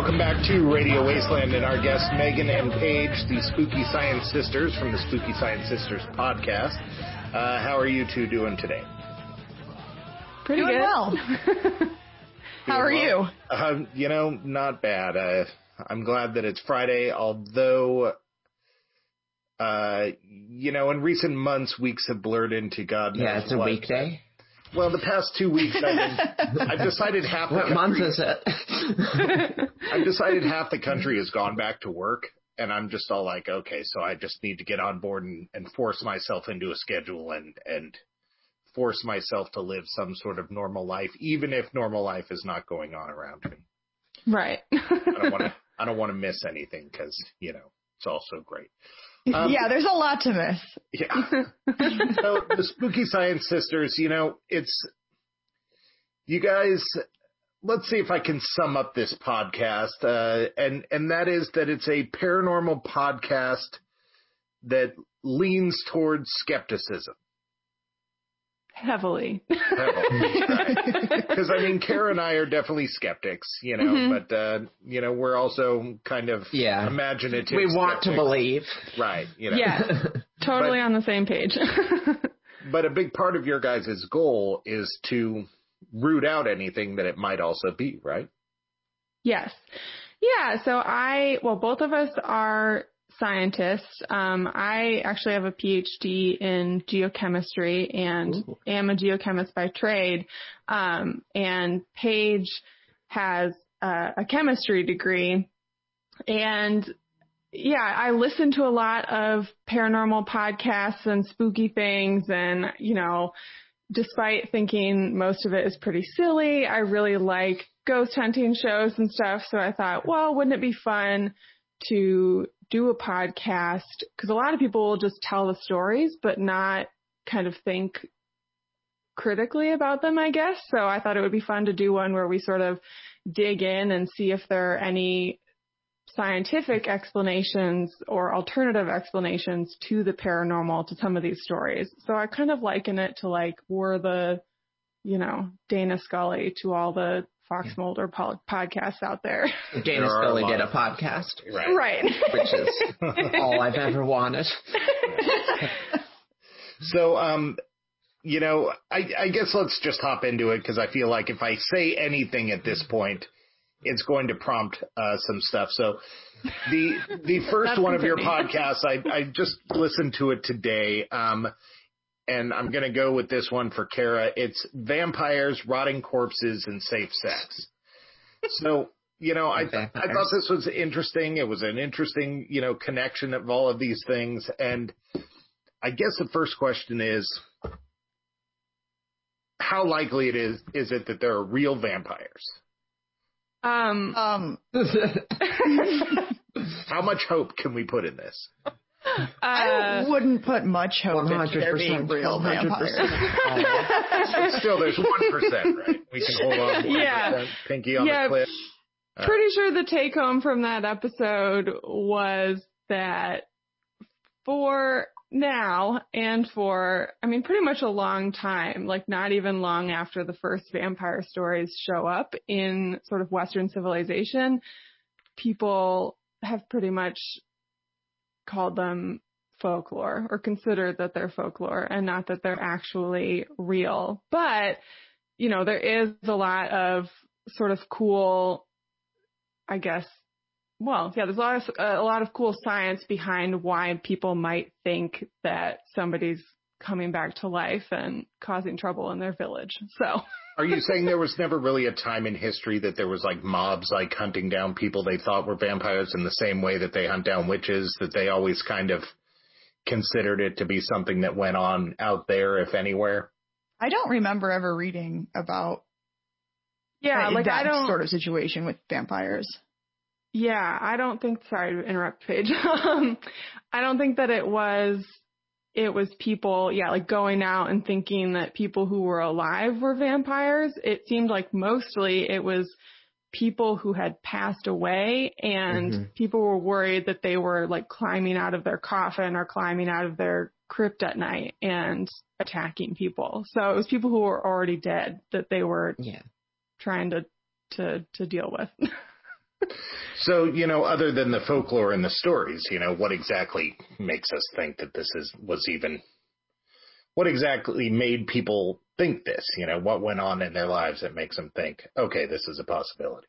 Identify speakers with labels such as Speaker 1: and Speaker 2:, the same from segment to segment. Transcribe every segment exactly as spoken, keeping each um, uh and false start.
Speaker 1: welcome back to Radio Wasteland and our guests, Megan and Paige, the Spooky Science Sisters from the Spooky Science Sisters podcast. Uh, how are you two doing today?
Speaker 2: Pretty doing good. Well. How are well? you?
Speaker 1: Uh, you know, not bad. Uh, I'm glad that it's Friday, although, uh, you know, in recent months, weeks have blurred into God knows
Speaker 3: Yeah, it's a
Speaker 1: what.
Speaker 3: weekday.
Speaker 1: Well, the past two weeks, I've, been, I've decided half the
Speaker 3: what
Speaker 1: country...
Speaker 3: month is it?
Speaker 1: I've decided half the country has gone back to work, and I'm just all like, okay, so I just need to get on board and, and force myself into a schedule and, and force myself to live some sort of normal life, even if normal life is not going on around me.
Speaker 2: Right.
Speaker 1: I don't want to. I don't want to miss anything because you know it's all so great.
Speaker 2: Um, yeah, there's a lot to miss.
Speaker 1: Yeah. So the Spooky Science Sisters, you know, it's you guys. Let's see if I can sum up this podcast, uh, and and that is that it's a paranormal podcast that leans towards skepticism.
Speaker 2: Heavily.
Speaker 1: Heavily, right. Because, I mean, Kara and I are definitely skeptics, you know, mm-hmm. but, uh, you know, we're also kind of
Speaker 3: yeah.
Speaker 1: imaginative
Speaker 3: We
Speaker 1: skeptics.
Speaker 3: Want to believe.
Speaker 1: Right, you know.
Speaker 2: Yeah, totally but, on the same page.
Speaker 1: But a big part of your guys' goal is to root out anything that it might also be, right?
Speaker 2: Yes. Yeah, so I, well, both of us are scientists. Um, I actually have a P H D in geochemistry and Ooh. am a geochemist by trade. Um, and Paige has uh, a chemistry degree. And yeah, I listen to a lot of paranormal podcasts and spooky things. And, you know, despite thinking most of it is pretty silly, I really like ghost hunting shows and stuff. So I thought, well, wouldn't it be fun to do a podcast? Because a lot of people will just tell the stories, but not kind of think critically about them, I guess. So I thought it would be fun to do one where we sort of dig in and see if there are any scientific explanations or alternative explanations to the paranormal to some of these stories. So I kind of liken it to like we're the, you know, Dana Scully to all the Fox Mulder po- podcasts out there.
Speaker 3: Dana Scully did a podcast.
Speaker 1: Right.
Speaker 2: Right.
Speaker 3: Which is all I've ever wanted.
Speaker 1: So, um, you know, I, I guess let's just hop into it because I feel like if I say anything at this point, it's going to prompt uh, some stuff. So the the first one of your podcasts, I, I just listened to it today. Um, And I'm going to go with this one for Kara. It's vampires, rotting corpses, and safe sex. So, you know, I, th- I thought this was interesting. It was an interesting, you know, connection of all of these things. And I guess the first question is, how likely it is, is it that there are real vampires?
Speaker 2: Um, um,
Speaker 1: How much hope can we put in this?
Speaker 2: Uh, I wouldn't put much hope in there being real vampires.
Speaker 1: Still, there's one percent, right? We can hold on.
Speaker 2: Yeah,
Speaker 1: pinky on
Speaker 2: yeah,
Speaker 1: the cliff. Uh,
Speaker 2: pretty sure the take home from that episode was that for now and for, I mean, pretty much a long time, like not even long after the first vampire stories show up in sort of Western civilization, people have pretty much called them folklore or considered that they're folklore and not that they're actually real. But, you know, there is a lot of sort of cool, I guess, well, yeah, there's a lot of, a lot of cool science behind why people might think that somebody's coming back to life and causing trouble in their village. So.
Speaker 1: Are you saying there was never really a time in history that there was like mobs like hunting down people they thought were vampires in the same way that they hunt down witches, that they always kind of considered it to be something that went on out there, if anywhere?
Speaker 4: I don't remember ever reading about
Speaker 2: yeah,
Speaker 4: uh,
Speaker 2: like
Speaker 4: that
Speaker 2: I don't,
Speaker 4: sort of situation with vampires.
Speaker 2: Yeah, I don't think, sorry to interrupt, Paige. um, I don't think that it was It was people, yeah, like going out and thinking that people who were alive were vampires. It seemed like mostly it was people who had passed away and mm-hmm. people were worried that they were like climbing out of their coffin or climbing out of their crypt at night and attacking people. So it was people who were already dead that they were
Speaker 3: yeah.
Speaker 2: trying to, to, to deal with.
Speaker 1: So, you know, other than the folklore and the stories, you know, what exactly makes us think that this is was even, what exactly made people think this? You know, what went on in their lives that makes them think, okay, this is a possibility?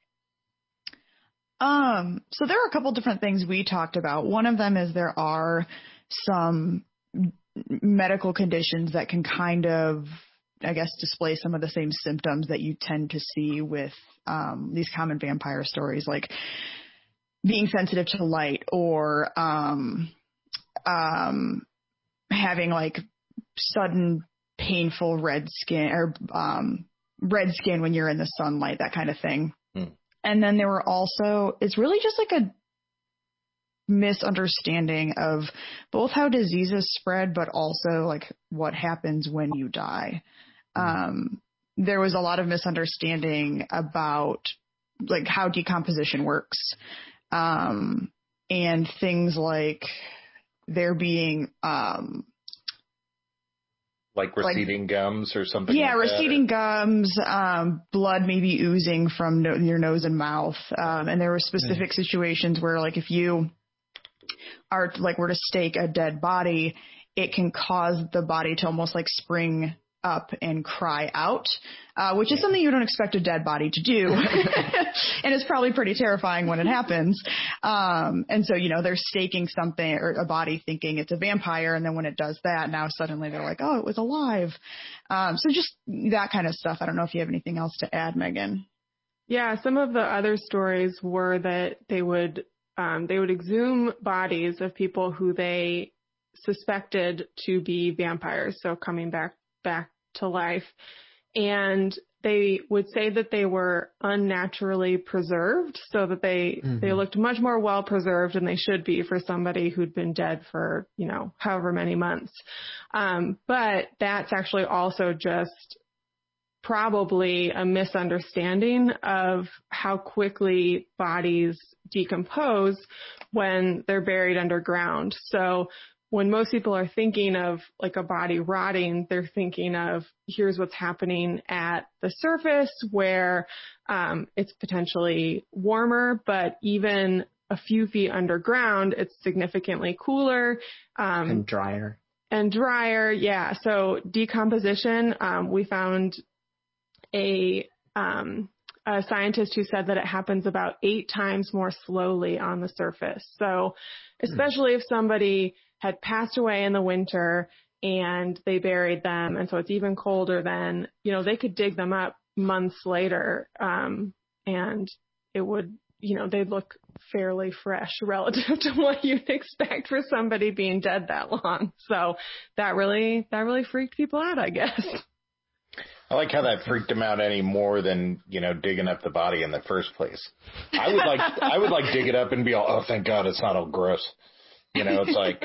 Speaker 4: Um, so there are a couple different things we talked about. One of them is there are some medical conditions that can kind of, I guess, display some of the same symptoms that you tend to see with um, these common vampire stories, like being sensitive to light or um, um, having like sudden painful red skin or um, red skin when you're in the sunlight, that kind of thing. Hmm. And then there were also, it's really just like a misunderstanding of both how diseases spread, but also like what happens when you die. Um, there was a lot of misunderstanding about like how decomposition works, um, and things like there being, um,
Speaker 1: like receding like, gums or something.
Speaker 4: Yeah,
Speaker 1: like
Speaker 4: receding
Speaker 1: that,
Speaker 4: gums, um, blood maybe oozing from no- your nose and mouth. Um, and there were specific mm. situations where like if you are like were to stake a dead body, it can cause the body to almost like spring up and cry out, uh, which is something you don't expect a dead body to do. And it's probably pretty terrifying when it happens. Um, and so, you know, they're staking something or a body thinking it's a vampire. And then when it does that, now suddenly they're like, oh, it was alive. Um, so just that kind of stuff. I don't know if you have anything else to add, Megan.
Speaker 2: Yeah. Some of the other stories were that they would, um, they would exhume bodies of people who they suspected to be vampires. So coming back back to life, and they would say that they were unnaturally preserved, so that they mm-hmm. they looked much more well preserved than they should be for somebody who'd been dead for, you know, however many months. Um, but that's actually also just probably a misunderstanding of how quickly bodies decompose when they're buried underground. So when most people are thinking of like a body rotting, they're thinking of here's what's happening at the surface where um, it's potentially warmer, but even a few feet underground, it's significantly cooler.
Speaker 3: Um, and drier.
Speaker 2: And drier, yeah. So decomposition, um, we found a, um, a scientist who said that it happens about eight times more slowly on the surface. So especially if somebody had passed away in the winter and they buried them, and so it's even colder then, you know, they could dig them up months later, um, and it would, you know, they'd look fairly fresh relative to what you'd expect for somebody being dead that long. So that really, that really freaked people out, I guess.
Speaker 1: I like how that freaked them out any more than, you know, digging up the body in the first place. I would like, I would like dig it up and be all, oh, thank God it's not all gross. You know, it's like.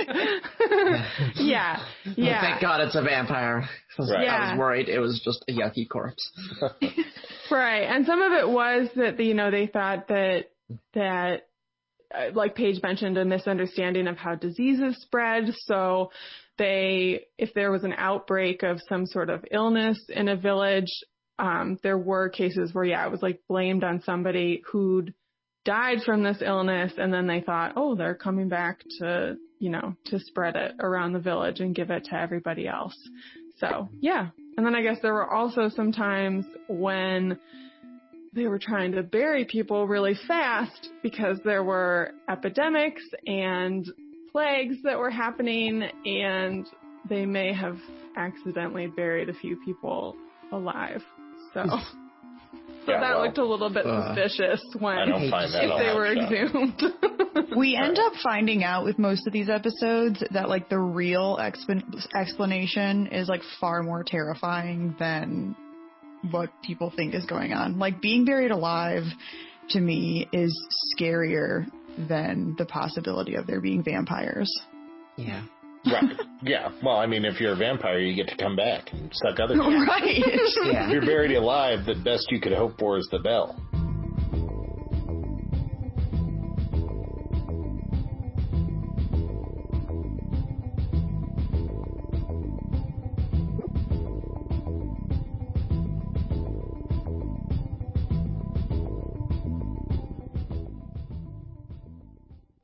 Speaker 2: yeah. Yeah.
Speaker 3: Oh, thank God it's a vampire.
Speaker 1: Right.
Speaker 2: Yeah.
Speaker 3: I was worried it was just a yucky corpse.
Speaker 2: Right. And some of it was that, you know, they thought that, that, uh, like Paige mentioned, a misunderstanding of how diseases spread. So they, if there was an outbreak of some sort of illness in a village, um, there were cases where, yeah, it was like blamed on somebody who'd died from this illness, and then they thought, oh, they're coming back to, you know, to spread it around the village and give it to everybody else. So, yeah. And then I guess there were also some times when they were trying to bury people really fast because there were epidemics and plagues that were happening, and they may have accidentally buried a few people alive. So... So
Speaker 1: yeah,
Speaker 2: that
Speaker 1: well,
Speaker 2: looked a little bit
Speaker 1: uh,
Speaker 2: suspicious when
Speaker 1: I don't find that
Speaker 2: if they were exhumed.
Speaker 4: We end up finding out with most of these episodes that like the real exp- explanation is like far more terrifying than what people think is going on. Like being buried alive to me is scarier than the possibility of there being vampires.
Speaker 3: Yeah.
Speaker 1: Right. Yeah. Well, I mean, if you're a vampire, you get to come back and suck other people.
Speaker 4: Right.
Speaker 1: Yeah. If you're buried alive, the best you could hope for is the bell.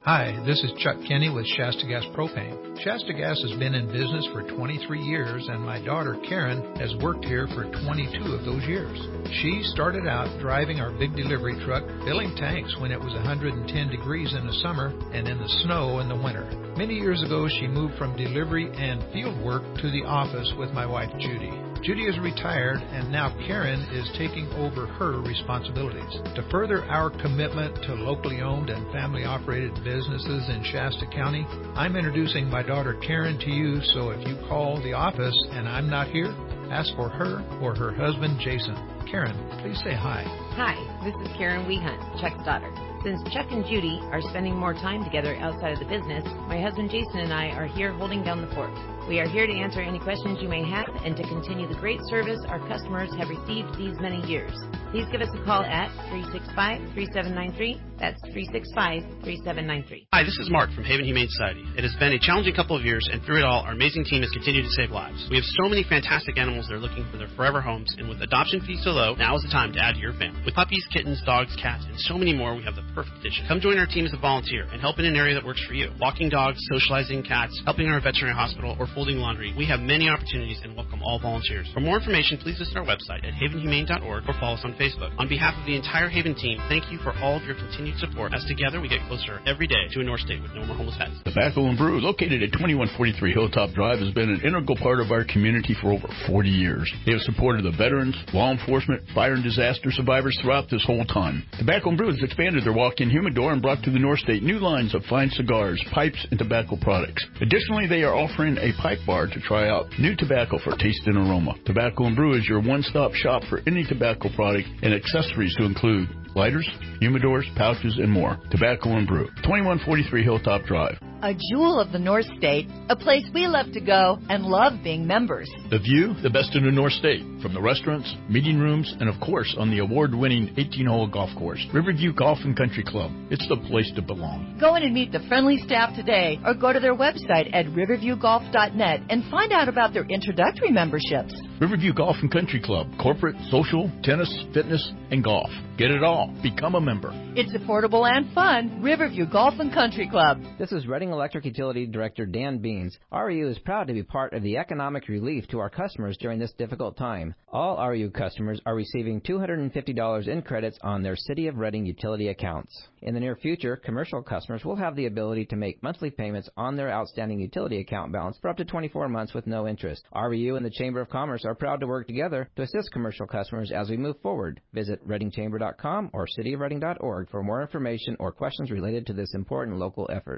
Speaker 5: Hi, this is Chuck Kenny with Shasta Gas Propane. Shasta Gas has been in business for twenty-three years, and my daughter Karen has worked here for twenty-two of those years. She started out driving our big delivery truck, filling tanks when it was one hundred ten degrees in the summer and in the snow in the winter. Many years ago, she moved from delivery and field work to the office with my wife Judy. Judy is retired, and now Karen is taking over her responsibilities. To further our commitment to locally owned and family-operated businesses in Shasta County, I'm introducing my daughter Karen to you, so if you call the office and I'm not here, ask for her or her husband Jason. Karen, please say hi.
Speaker 6: Hi, this is Karen Weehunt, Chuck's daughter. Since Chuck and Judy are spending more time together outside of the business, my husband Jason and I are here holding down the fort. We are here to answer any questions you may have and to continue the great service our customers have received these many years. Please give us a call at three six five, three seven nine three. That's three six five, three seven nine three.
Speaker 7: Hi, this is Mark from Haven Humane Society. It has been a challenging couple of years, and through it all, our amazing team has continued to save lives. We have so many fantastic animals that are looking for their forever homes, and with adoption fees so low, now is the time to add to your family. With puppies, kittens, dogs, cats, and so many more, we have the perfect addition. Come join our team as a volunteer and help in an area that works for you. Walking dogs, socializing cats, helping our veterinary hospital, or folding laundry. We have many opportunities and welcome all volunteers. For more information, please visit our website at haven humane dot org or follow us on Facebook. On behalf of the entire Haven team, thank you for all of your continued support, as together we get closer every day to a North State with no more homeless pets.
Speaker 8: Tobacco and Brew, located at twenty-one forty-three Hilltop Drive, has been an integral part of our community for over forty years. They have supported the veterans, law enforcement, fire and disaster survivors throughout this whole time. Tobacco and Brew has expanded their walk-in humidor and brought to the North State new lines of fine cigars, pipes, and tobacco products. Additionally, they are offering a pipe bar to try out new tobacco for taste and aroma. Tobacco and Brew is your one-stop shop for any tobacco product and accessories to include lighters, humidors, pouches, and more. Tobacco and Brew, twenty-one forty-three Hilltop Drive.
Speaker 9: A jewel of the North State, a place we love to go and love being members.
Speaker 8: The view, the best in the North State, from the restaurants, meeting rooms, and of course on the award-winning eighteen-hole golf course, Riverview Golf and Country Club. It's the place to belong.
Speaker 9: Go in and meet the friendly staff today or go to their website at riverview golf dot net and find out about their introductory memberships.
Speaker 8: Riverview Golf and Country Club, corporate, social, tennis, fitness, and golf. Get it all. Become a member.
Speaker 9: It's affordable and fun. Riverview Golf and Country Club.
Speaker 10: This is Reading Electric Utility Director Dan Beans. R E U is proud to be part of the economic relief to our customers during this difficult time. All R E U customers are receiving two hundred fifty dollars in credits on their City of Reading utility accounts. In the near future, commercial customers will have the ability to make monthly payments on their outstanding utility account balance for up to twenty-four months with no interest. R E U and the Chamber of Commerce are proud to work together to assist commercial customers as we move forward. Visit reading chamber dot com or city of reading dot org for more information or questions related to this important local effort.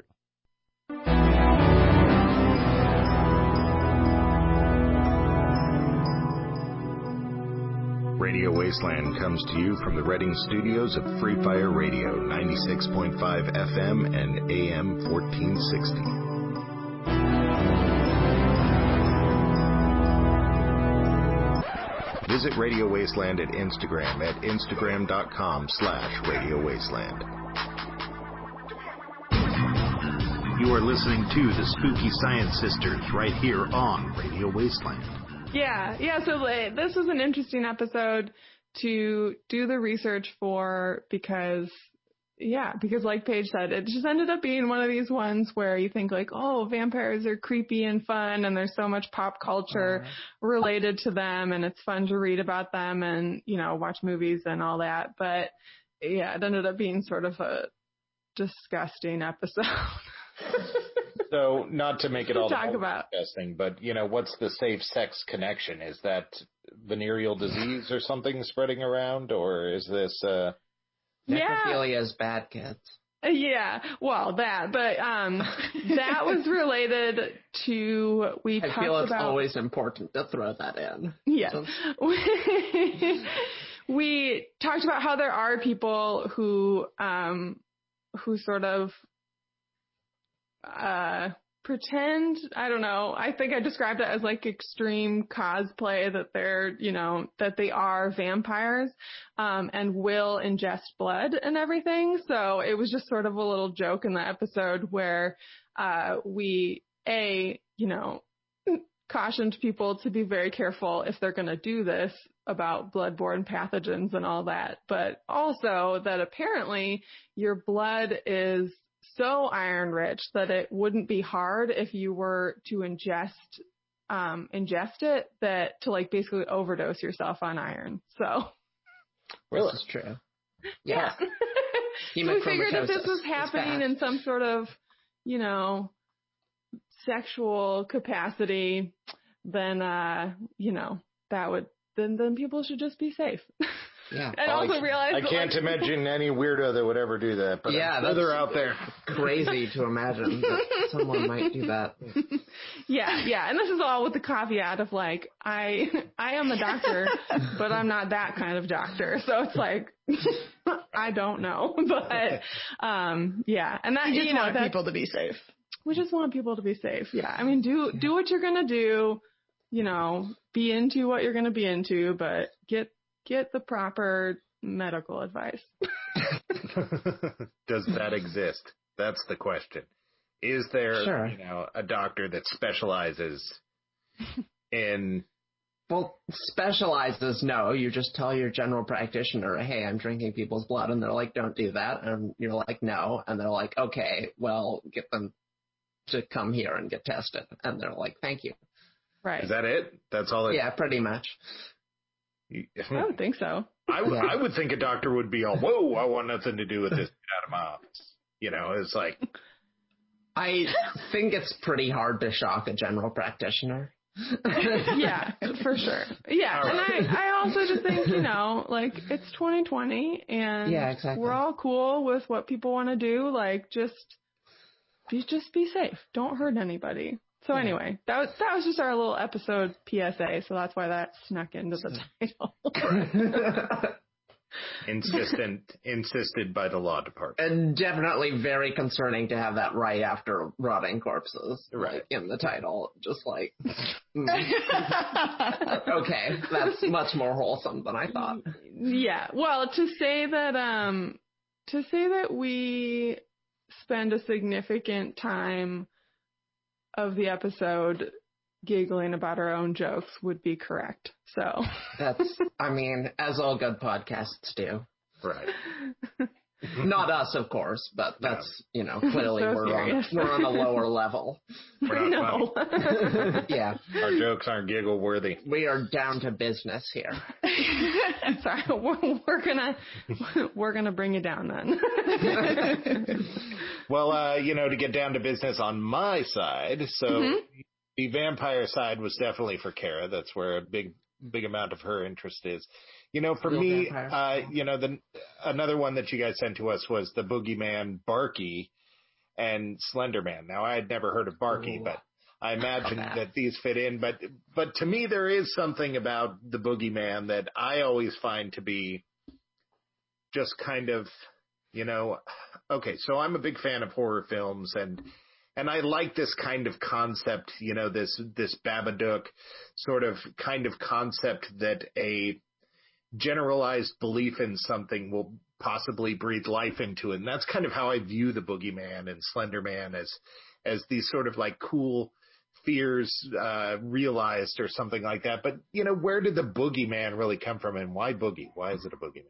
Speaker 11: Radio Wasteland comes to you from the Reading studios of Free Fire Radio, ninety-six point five F M and A M fourteen sixty. Visit Radio Wasteland at Instagram at instagram dot com slash Radio Wasteland. You are listening to the Spooky Science Sisters right here on Radio Wasteland.
Speaker 2: Yeah, yeah, so like, this was an interesting episode to do the research for because, yeah, because like Paige said, it just ended up being one of these ones where you think like, oh, vampires are creepy and fun and there's so much pop culture uh, related to them and it's fun to read about them and, you know, watch movies and all that. But yeah, it ended up being sort of a disgusting episode.
Speaker 1: So, not to make it all
Speaker 2: talk about
Speaker 1: disgusting, but, you know, what's the safe sex connection? Is that venereal disease or something spreading around, or is this, uh...
Speaker 3: Necrophilia
Speaker 2: yeah.
Speaker 3: is bad, kids.
Speaker 2: Yeah, well, that, but, um, that was related to, we
Speaker 3: I
Speaker 2: talked
Speaker 3: feel it's
Speaker 2: about...
Speaker 3: always important to throw that in.
Speaker 2: Yes.
Speaker 3: So...
Speaker 2: we talked about how there are people who, um, who sort of, uh, pretend, I don't know, I think I described it as like extreme cosplay that they're, you know, that they are vampires, um, and will ingest blood and everything. So it was just sort of a little joke in the episode where, uh, we, A, you know, cautioned people to be very careful if they're going to do this about bloodborne pathogens and all that, but also that apparently your blood is so iron rich that it wouldn't be hard if you were to ingest um ingest it that to like basically overdose yourself on iron. So
Speaker 3: Really? This is true.
Speaker 2: Yeah.
Speaker 3: yeah.
Speaker 2: So we figured if this was happening in some sort of, you know, sexual capacity, then uh, you know, that would then then people should just be safe.
Speaker 3: Yeah.
Speaker 2: And also
Speaker 1: I,
Speaker 2: realize
Speaker 1: I
Speaker 2: that,
Speaker 1: can't
Speaker 2: like,
Speaker 1: imagine any weirdo that would ever do that, but
Speaker 3: yeah,
Speaker 1: I'm sure they're out there.
Speaker 3: Crazy to imagine that someone might do that.
Speaker 2: Yeah, yeah. And this is all with the caveat of like, I I am a doctor, but I'm not that kind of doctor. So it's like, I don't know. But um yeah. And that,
Speaker 4: you just
Speaker 2: you know,
Speaker 4: want people to be safe.
Speaker 2: We just want people to be safe. Yeah. I mean, do do what you're gonna do, you know, be into what you're gonna be into, but get Get the proper medical advice.
Speaker 1: Does that exist? That's the question. Is there,
Speaker 3: sure.
Speaker 1: you know, a doctor that specializes in...
Speaker 3: Well, specializes, no. You just tell your general practitioner, hey, I'm drinking people's blood, and they're like, don't do that. And you're like, no. And they're like, okay, well, get them to come here and get tested. And they're like, thank you.
Speaker 2: Right.
Speaker 1: Is that it? That's all it...
Speaker 3: Yeah, pretty much.
Speaker 2: I don't think so.
Speaker 1: I, w- I would think a doctor would be all, whoa, I want nothing to do with this. Get out of my office. You know, it's like...
Speaker 3: I think it's pretty hard to shock a general practitioner.
Speaker 2: Yeah, for sure. Yeah, all right. And I, I also just think, you know, like, it's twenty twenty, and
Speaker 3: yeah, exactly.
Speaker 2: we're all cool with what people want to do. Like, just be, just be safe. Don't hurt anybody. So anyway, that was that was just our little episode P S A, so that's why that snuck into the title.
Speaker 1: Insistent, insisted by the law department.
Speaker 3: And definitely very concerning to have that right after rotting corpses,
Speaker 1: right,
Speaker 3: like, in the title. Just like, mm. Okay, that's much more wholesome than I thought.
Speaker 2: Yeah, well, to say that, um, to say that we spend a significant time of the episode giggling about our own jokes would be correct. So
Speaker 3: that's, I mean, as all good podcasts do.
Speaker 1: Right.
Speaker 3: Not us, of course, but that's, you know, clearly
Speaker 2: so
Speaker 3: we're on, we're on a lower level.
Speaker 1: We're not
Speaker 2: funny.
Speaker 3: Yeah.
Speaker 1: Our jokes aren't giggle worthy.
Speaker 3: We are down to business here.
Speaker 2: Sorry, we're, we're gonna we're gonna bring it down then.
Speaker 1: Well, uh, you know, to get down to business on my side, so mm-hmm. the vampire side was definitely for Kara. That's where a big big amount of her interest is. You know, for Real me, uh, you know, the another one that you guys sent to us was the Boogeyman, Barky, and Slenderman. Now, I had never heard of Barky, Ooh. but I imagine that these fit in. But but to me, there is something about the Boogeyman that I always find to be just kind of, you know, okay, so I'm a big fan of horror films, and and I like this kind of concept, you know, this this Babadook sort of kind of concept that a generalized belief in something will possibly breathe life into it. And that's kind of how I view the Boogeyman and Slenderman, as as these sort of like cool fears uh, realized or something like that. But, you know, where did the Boogeyman really come from, and why Boogie? Why is it a Boogeyman?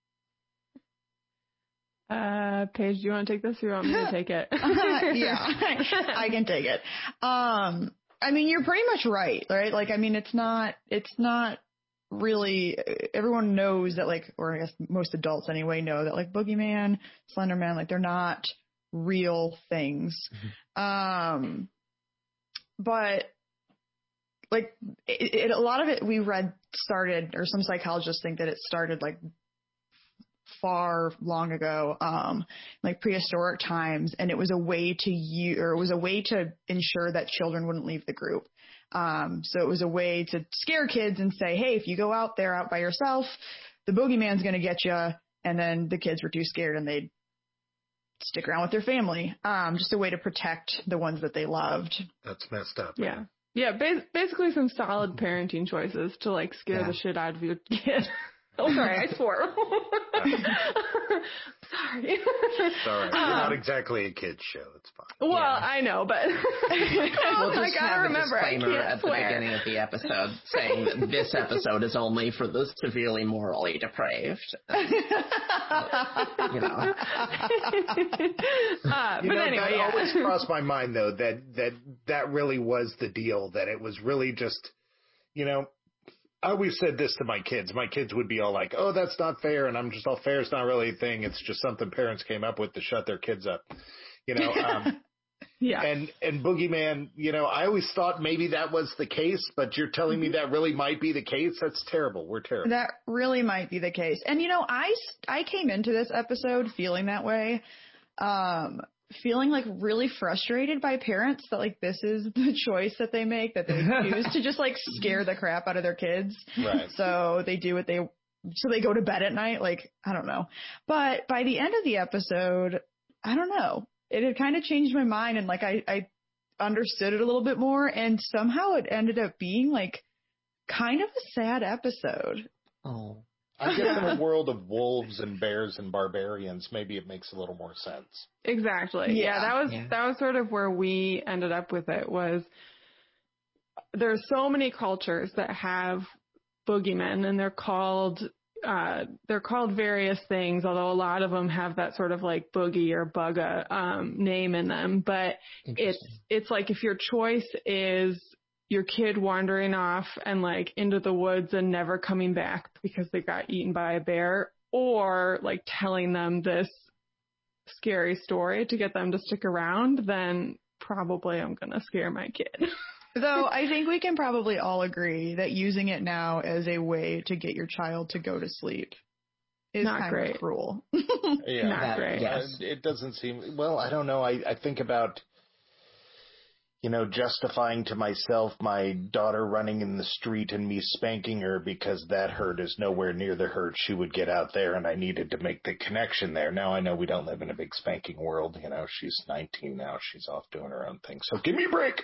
Speaker 2: Uh, Paige, do you want to take this, or do you want me to take it?
Speaker 4: uh, yeah, I can take it. Um, I mean, you're pretty much right, right? Like, I mean, it's not, it's not really, everyone knows that, like, or I guess most adults anyway know that, like, Boogeyman, Slenderman, like, they're not real things. Mm-hmm. Um, but like it, it, a lot of it we read started, or some psychologists think that it started like far long ago, um, like prehistoric times, and it was a way to use, or it was a way to ensure that children wouldn't leave the group. Um, so it was a way to scare kids and say, hey, if you go out there out by yourself, the Boogeyman's going to get you. And then the kids were too scared and they'd stick around with their family. Um, just a way to protect the ones that they loved.
Speaker 1: That's messed up.
Speaker 2: Yeah. Man. Yeah. Ba- basically some solid parenting choices to like scare yeah. the shit out of your kid. Oh, sorry, I swore.
Speaker 1: uh,
Speaker 2: Sorry.
Speaker 1: Sorry. You're
Speaker 2: Um,
Speaker 1: not exactly a kid's show. It's fine.
Speaker 2: Well,
Speaker 3: Yeah.
Speaker 2: I know, but
Speaker 3: We'll
Speaker 2: I
Speaker 3: just
Speaker 2: gotta
Speaker 3: have a
Speaker 2: remember, I
Speaker 3: disclaimer
Speaker 2: can't
Speaker 3: at
Speaker 2: swear.
Speaker 3: the beginning of the episode saying that this episode is only for the severely morally depraved. Uh, you know.
Speaker 2: uh,
Speaker 1: You
Speaker 2: but
Speaker 1: know,
Speaker 2: anyway,
Speaker 1: that
Speaker 2: yeah.
Speaker 1: always crossed my mind, though, that, that that really was the deal, that it was really just, you know, I always said this to my kids. My kids would be all like, oh, that's not fair. And I'm just all, fair is not really a thing. It's just something parents came up with to shut their kids up. You know, um,
Speaker 2: Yeah.
Speaker 1: and, and Boogeyman, you know, I always thought maybe that was the case, but you're telling me that really might be the case. That's terrible. We're terrible.
Speaker 4: That really might be the case. And you know, I, s- I came into this episode feeling that way. Um, feeling like really frustrated by parents that like this is the choice that they make, that they choose to just like scare the crap out of their kids.
Speaker 1: Right.
Speaker 4: So they do what they, so they go to bed at night. Like, I don't know. But by the end of the episode, I don't know. It had kind of changed my mind and like I, I understood it a little bit more, and somehow it ended up being like kind of a sad episode.
Speaker 3: Oh.
Speaker 1: I guess in a world of wolves and bears and barbarians, maybe it makes a little more sense.
Speaker 2: Exactly. Yeah,
Speaker 4: Yeah.
Speaker 2: that was
Speaker 3: Yeah.
Speaker 2: that was sort of where we ended up with it. Was there's so many cultures that have boogeymen, and they're called uh, they're called various things. Although a lot of them have that sort of like boogie or bugga um, name in them. But it's it's like if your choice is your kid wandering off and like into the woods and never coming back because they got eaten by a bear, or like telling them this scary story to get them to stick around, then probably I'm going to scare my kid.
Speaker 4: Though I think we can probably all agree that using it now as a way to get your child to go to sleep is
Speaker 2: Not
Speaker 4: kind
Speaker 2: great.
Speaker 4: of cruel.
Speaker 1: Yeah.
Speaker 2: Not
Speaker 3: That-
Speaker 2: great.
Speaker 3: yes.
Speaker 1: Uh, It doesn't seem, well, I don't know. I, I think about, you know, justifying to myself my daughter running in the street and me spanking her because that hurt is nowhere near the hurt she would get out there, and I needed to make the connection there. Now I know we don't live in a big spanking world. You know, she's nineteen now. She's off doing her own thing. So give me a break.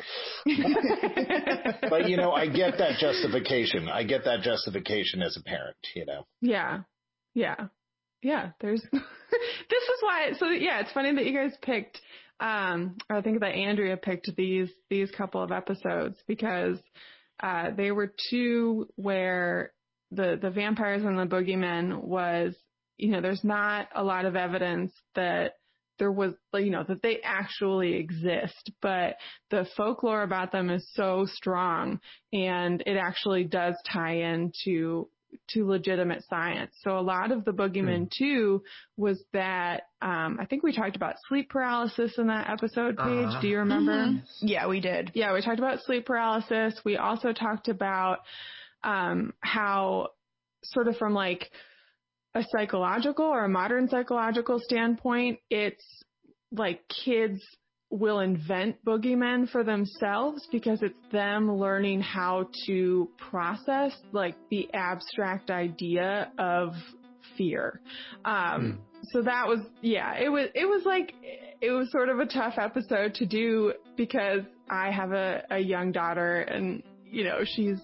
Speaker 1: But, you know, I get that justification. I get that justification as a parent, you know.
Speaker 2: Yeah. Yeah. Yeah. There's, this is why, so yeah, it's funny that you guys picked, um, I think that Andrea picked these, these couple of episodes because, uh, they were two where the, the vampires and the boogeymen was, you know, there's not a lot of evidence that there was, you know, that they actually exist, but the folklore about them is so strong, and it actually does tie into to legitimate science. So a lot of the boogeyman mm. too was that um I think we talked about sleep paralysis in that episode, Paige. Uh-huh. Do you remember?
Speaker 4: Mm-hmm. Yeah, we did.
Speaker 2: Yeah, we talked about sleep paralysis. We also talked about um how sort of from like a psychological or a modern psychological standpoint, it's like kids will invent boogeymen for themselves because it's them learning how to process like the abstract idea of fear. Um, mm. So that was, yeah, it was, it was like, it was sort of a tough episode to do because I have a, a young daughter, and, you know, she's,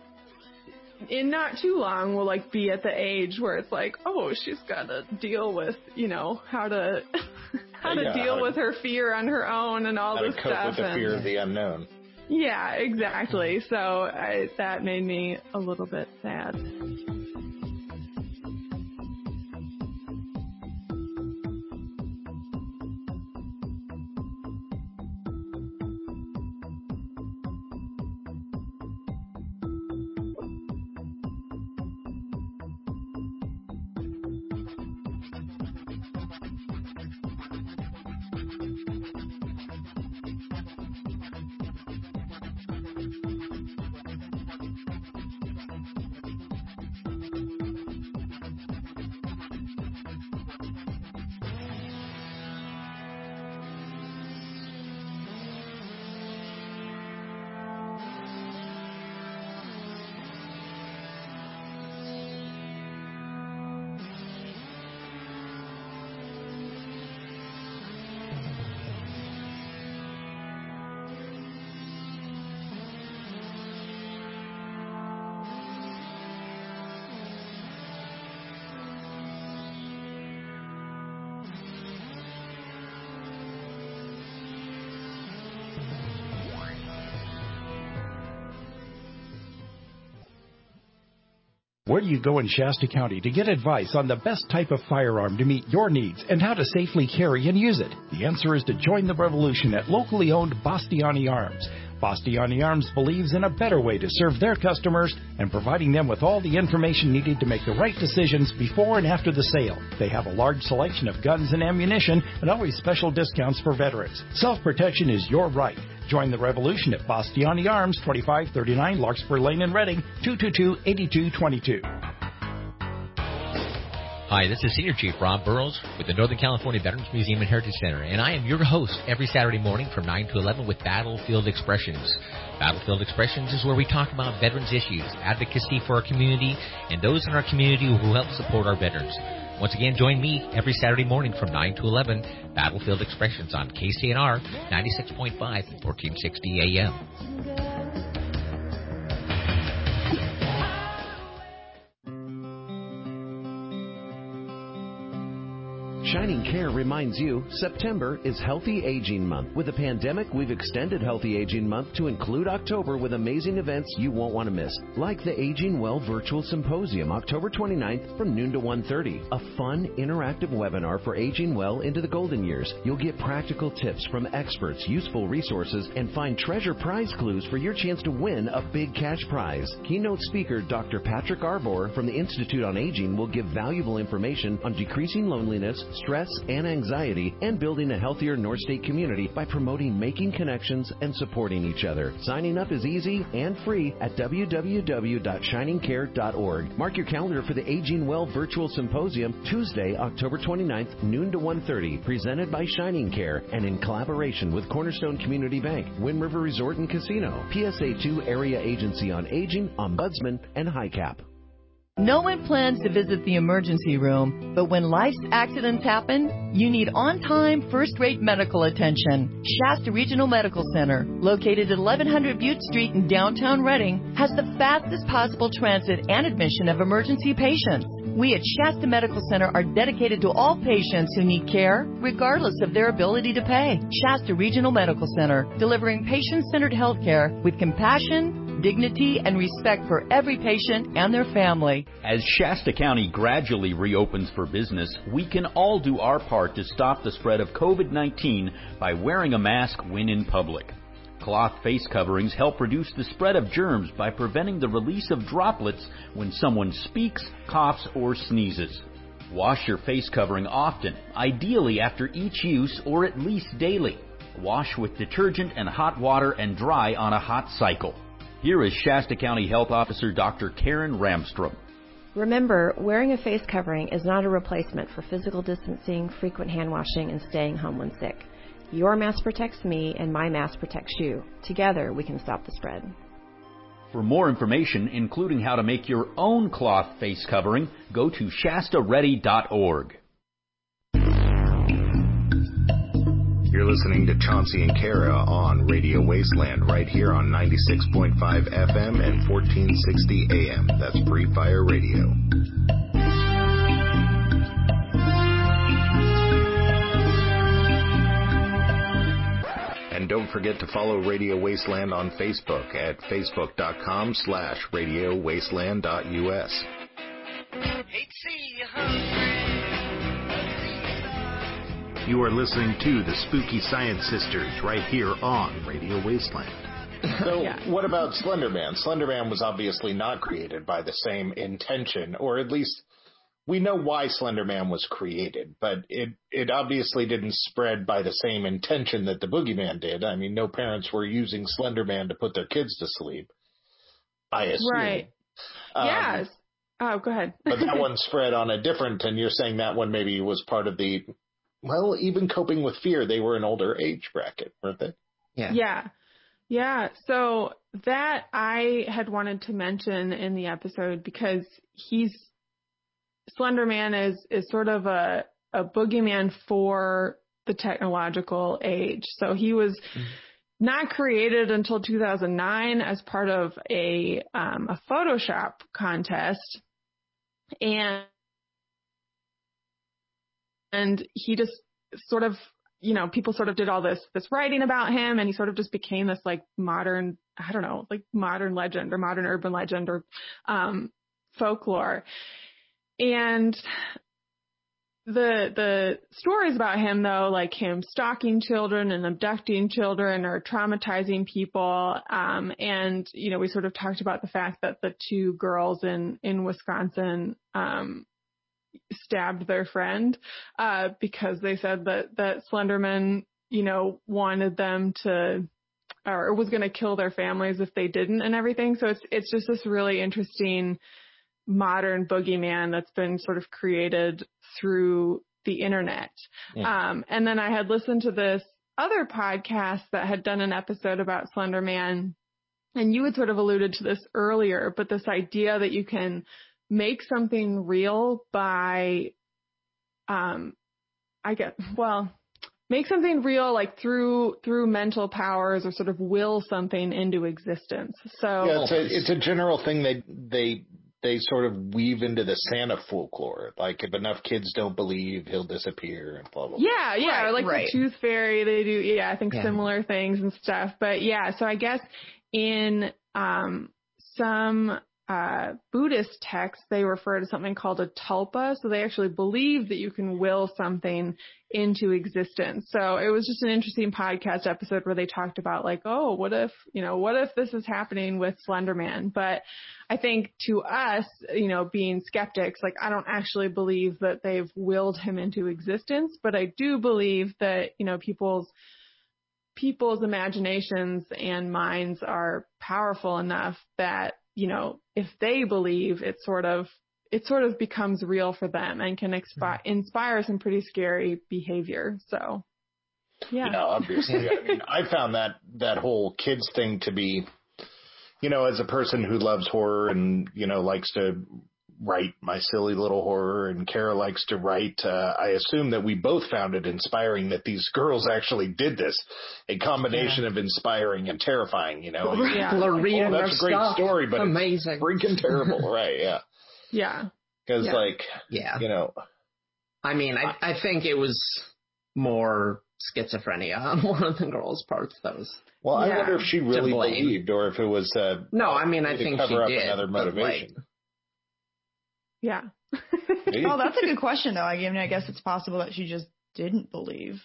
Speaker 2: in not too long will like be at the age where it's like, oh, she's got to deal with, you know, how to how to
Speaker 1: yeah,
Speaker 2: deal
Speaker 1: how
Speaker 2: with
Speaker 1: to,
Speaker 2: her fear on her own and all
Speaker 1: how
Speaker 2: this
Speaker 1: to cope
Speaker 2: stuff.
Speaker 1: with the
Speaker 2: and,
Speaker 1: fear of the unknown.
Speaker 2: Yeah, exactly. So I, that made me a little bit sad.
Speaker 12: Where do you go in Shasta County to get advice on the best type of firearm to meet your needs and how to safely carry and use it? The answer is to join the revolution at locally owned Bastiani Arms. Bastiani Arms believes in a better way to serve their customers and providing them with all the information needed to make the right decisions before and after the sale. They have a large selection of guns and ammunition and always special discounts for veterans. Self-protection is your right. Join the revolution at Bastiani Arms, twenty-five thirty-nine Larkspur Lane in Reading, two two two, eight two two two.
Speaker 13: Hi, this is Senior Chief Rob Burrows with the Northern California Veterans Museum and Heritage Center, and I am your host every Saturday morning from nine to eleven with Battlefield Expressions. Battlefield Expressions is where we talk about veterans issues, advocacy for our community, and those in our community who help support our veterans. Once again, join me every Saturday morning from nine to eleven, Battlefield Expressions on K C N R ninety-six point five, fourteen sixty A M.
Speaker 14: Shining Care reminds you September is Healthy Aging Month. With the pandemic, we've extended Healthy Aging Month to include October with amazing events you won't want to miss, like the Aging Well Virtual Symposium, October twenty-ninth from noon to one thirty. A fun, interactive webinar for aging well into the golden years. You'll get practical tips from experts, useful resources, and find treasure prize clues for your chance to win a big cash prize. Keynote speaker Doctor Patrick Arbor from the Institute on Aging will give valuable information on decreasing loneliness, stress, and anxiety, and building a healthier North State community by promoting making connections and supporting each other. Signing up is easy and free at w w w dot shining care dot org. Mark your calendar for the Aging Well Virtual Symposium, Tuesday, October twenty-ninth, noon to one thirty, presented by Shining Care and in collaboration with Cornerstone Community Bank, Wind River Resort and Casino, P S A two Area Agency on Aging, Ombudsman, and HICAP.
Speaker 9: No one plans to visit the emergency room, but when life's accidents happen, you need on-time, first-rate medical attention. Shasta Regional Medical Center, located at eleven hundred Butte Street in downtown Reading, has the fastest possible transit and admission of emergency patients. We at Shasta Medical Center are dedicated to all patients who need care, regardless of their ability to pay. Shasta Regional Medical Center, delivering patient-centered health care with compassion, dignity, and respect for every patient and their family.
Speaker 15: As Shasta County gradually reopens for business, we can all do our part to stop the spread of COVID nineteen by wearing a mask when in public. Cloth face coverings help reduce the spread of germs by preventing the release of droplets when someone speaks, coughs, or sneezes. Wash your face covering often, ideally after each use or at least daily. Wash with detergent and hot water and dry on a hot cycle. Here is Shasta County Health Officer Doctor Karen Ramstrom.
Speaker 16: Remember, wearing a face covering is not a replacement for physical distancing, frequent hand washing, and staying home when sick. Your mask protects me, and my mask protects you. Together, we can stop the spread.
Speaker 15: For more information, including how to make your own cloth face covering, go to shasta ready dot org.
Speaker 11: You're listening to Chauncey and Kara on Radio Wasteland right here on ninety-six point five F M and fourteen sixty A M. That's Free Fire Radio. And don't forget to follow Radio Wasteland on Facebook at facebook.com slash radiowasteland.us. You are listening to the Spooky Science Sisters right here on Radio Wasteland.
Speaker 1: So
Speaker 2: yeah.
Speaker 1: What about Slender Man? Slender Man was obviously not created by the same intention, or at least we know why Slender Man was created, but it, it obviously didn't spread by the same intention that the Boogeyman did. I mean, no parents were using Slender Man to put their kids to sleep, I assume.
Speaker 2: Right.
Speaker 1: Um,
Speaker 2: yes. Oh, go ahead.
Speaker 1: But that one spread on a different, and you're saying that one maybe was part of the, well, even coping with fear. They were an older age bracket, weren't they?
Speaker 2: Yeah. Yeah. Yeah. So that I had wanted to mention in the episode because he's, Slender Man is, is sort of a, a boogeyman for the technological age. So he was mm-hmm. not created until two thousand nine as part of a, um, a Photoshop contest. And, and he just sort of, you know, people sort of did all this, this writing about him, and he sort of just became this like modern, I don't know, like modern legend or modern urban legend or, um, folklore. And the the stories about him, though, like him stalking children and abducting children or traumatizing people, um, and, you know, we sort of talked about the fact that the two girls in, in Wisconsin um, stabbed their friend uh, because they said that, that Slenderman, you know, wanted them to, or was going to kill their families if they didn't and everything. So it's it's just this really interesting modern boogeyman that's been sort of created through the internet. Yeah. Um, and then I had listened to this other podcast that had done an episode about Slender Man, and you had sort of alluded to this earlier, but this idea that you can make something real by, um, I guess, well, make something real like through through mental powers or sort of will something into existence. So
Speaker 1: yeah, it's a, it's a general thing they they they sort of weave into the Santa folklore. Like if enough kids don't believe, he'll disappear and blah blah blah.
Speaker 2: Yeah, yeah,
Speaker 4: right,
Speaker 2: or like
Speaker 4: right.
Speaker 2: the Tooth Fairy, they do yeah, I think
Speaker 3: Yeah.
Speaker 2: similar things and stuff. But yeah, so I guess in um some uh Buddhist texts, they refer to something called a tulpa. So they actually believe that you can will something into existence. So it was just an interesting podcast episode where they talked about like, oh, what if, you know, what if this is happening with Slender Man? But I think to us, you know, being skeptics, like I don't actually believe that they've willed him into existence, but I do believe that, you know, people's people's imaginations and minds are powerful enough that, you know, if they believe, it sort of it sort of becomes real for them and can expi- inspire some pretty scary behavior. So, yeah.
Speaker 1: Yeah, obviously. I mean, I found that that whole kids thing to be, you know, as a person who loves horror and, you know, likes to write my silly little horror, and Kara likes to write, uh, I assume that we both found it inspiring that these girls actually did this. A combination yeah. of inspiring and terrifying, you know.
Speaker 3: Yeah. Lorena,
Speaker 1: oh, that's a great
Speaker 3: stuff.
Speaker 1: story, but
Speaker 3: amazing.
Speaker 1: It's freaking terrible, right? Yeah.
Speaker 2: Yeah.
Speaker 1: Because,
Speaker 2: yeah.
Speaker 1: like,
Speaker 3: yeah.
Speaker 1: you know.
Speaker 3: I mean, I, I think it was more schizophrenia on one of the girls' parts. Those.
Speaker 1: Well,
Speaker 3: yeah.
Speaker 1: I wonder if she really believed, or if it was. Uh,
Speaker 3: no, I mean, I think
Speaker 1: cover
Speaker 3: she
Speaker 1: up
Speaker 3: did.
Speaker 1: Another motivation.
Speaker 3: Like,
Speaker 2: yeah.
Speaker 4: Oh, that's a good question, though. I mean, I guess it's possible that she just didn't believe.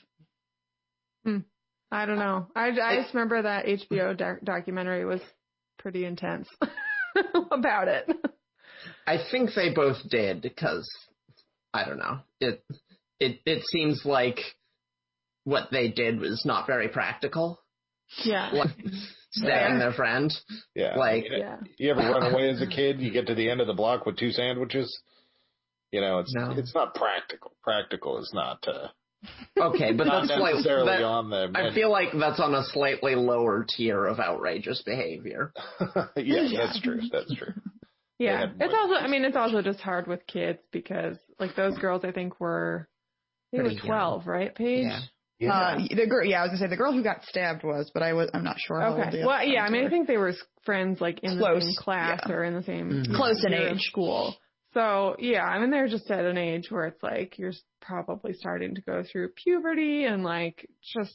Speaker 2: Hmm. I don't know. I, I just remember that H B O doc- documentary was pretty intense about it.
Speaker 3: I think they both did because, I don't know, it it it seems like what they did was not very practical.
Speaker 2: Yeah.
Speaker 3: Like, stabbing yeah. their friend.
Speaker 1: Yeah.
Speaker 3: Like,
Speaker 1: you,
Speaker 2: yeah.
Speaker 1: you ever run away as a kid? You get to the end of the block with two sandwiches? You know, it's
Speaker 3: no.
Speaker 1: it's not practical. Practical is not. Uh,
Speaker 3: okay, but
Speaker 1: not
Speaker 3: that's
Speaker 1: necessarily
Speaker 3: like, that,
Speaker 1: on the.
Speaker 3: I feel like that's on a slightly lower tier of outrageous behavior.
Speaker 1: yeah, yeah, that's true. That's true.
Speaker 2: Yeah, it's also. I mean, it's also just hard with kids because, like, those girls, I think were they were twelve, right, Paige?
Speaker 3: Yeah.
Speaker 4: Yeah. Uh, the girl, yeah, I was gonna say the girl who got stabbed was, but I was, I'm not sure. How
Speaker 2: okay.
Speaker 4: old the
Speaker 2: well, yeah, I mean, were. I think they were friends, like in
Speaker 4: Close.
Speaker 2: the same class
Speaker 4: yeah.
Speaker 2: or in the same
Speaker 4: mm-hmm. close in age
Speaker 2: school. So yeah, I mean, they're just at an age where it's like you're probably starting to go through puberty and like just